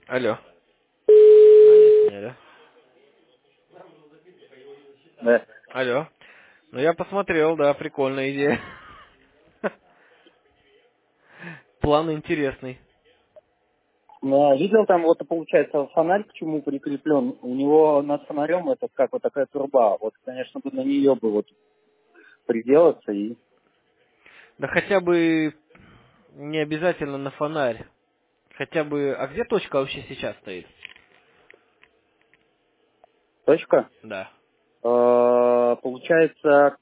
Алло. А, нет, не алло. Да. Алло. Ну я посмотрел, да, прикольная идея. План интересный. Ну, видел там, вот получается, фонарь к чему прикреплен. У него над фонарем это как вот такая труба. Вот, конечно, бы на нее бы вот приделаться и... Да хотя бы не обязательно на фонарь. Хотя бы... А где точка вообще сейчас стоит? Точка. Да. Получается,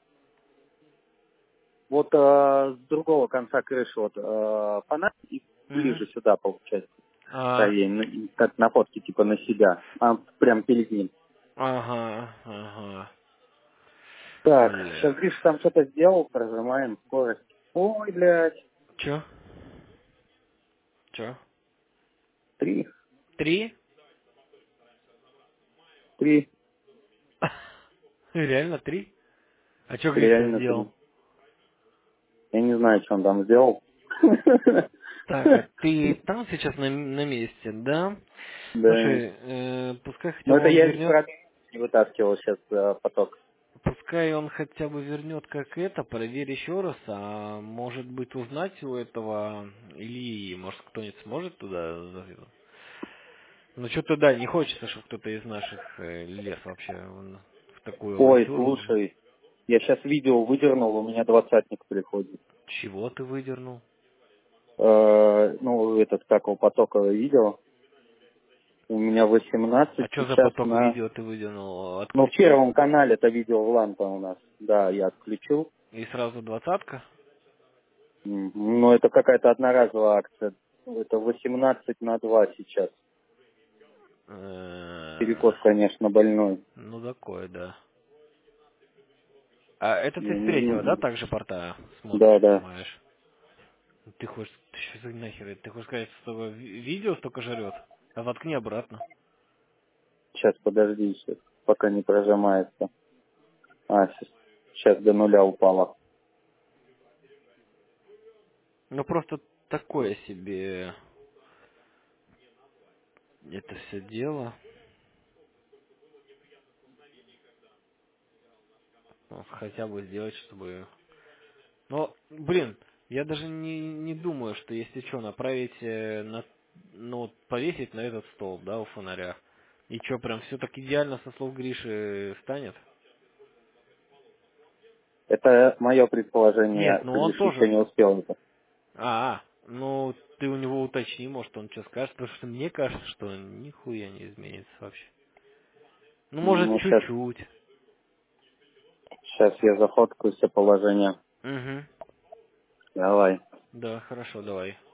вот с другого конца крыши вот фонарь и Мгм. ближе сюда, получается, А, правее, как на фотке, типа на себя. А прям перед ним. ага, ага. Так, сейчас Бля. Гриша там что-то сделал, прожимаем скорость. Ой, блядь, Чё? Чё? 3, 3? 3, Реально 3? А чё Гриша реально 3. сделал? Я не знаю, что он там сделал. Так, а ты там сейчас на месте, да? Да. Слушай, пускай хотя Но бы это он я из вернет, продаж не вытаскивал сейчас поток. пускай он хотя бы вернет как это, проверь еще раз, а может быть узнать у этого Ильи, может кто-нибудь сможет туда ну что-то да, не хочется, чтобы кто-то из наших лез вообще в такую Ой, авантюру. слушай, я сейчас видео выдернул, у меня двадцатник приходит. Чего ты выдернул? Ну, этот, как его, потоковое видео. У меня А 18 что за сейчас поток на... видео ты выдернул? Ну, в Отключил первом канале это видео в лампа у нас. Да, я отключил. и сразу двадцатка? Но это какая-то одноразовая акция. Это 18/2 сейчас. Перекос, конечно, больной. Ну такое, да. А это ты Я с не третьего, да, знаю. также порта смотришь, Да, да. снимаешь? Ты хочешь, ты что за нахер? Ты хочешь сказать, что видео столько жрет? А воткни обратно. Сейчас, подожди, сейчас, пока не прожимается. Сейчас до нуля упало. Ну просто такое себе это все дело. Ну, хотя бы сделать, чтобы... Но, блин, я даже не думаю, что если что, направить ну, вот повесить на этот столб, да, у фонаря. И что, прям все так идеально со слов Гриши станет? Это мое Нет, предположение. ну он Гриша еще тоже... не успел это. ну ты у него уточни, может он что скажет, потому что мне кажется, что нихуя не изменится вообще. Ну, может, Ну, чуть-чуть. сейчас я зафоткаю все положение. Угу. Давай. Да, хорошо, давай.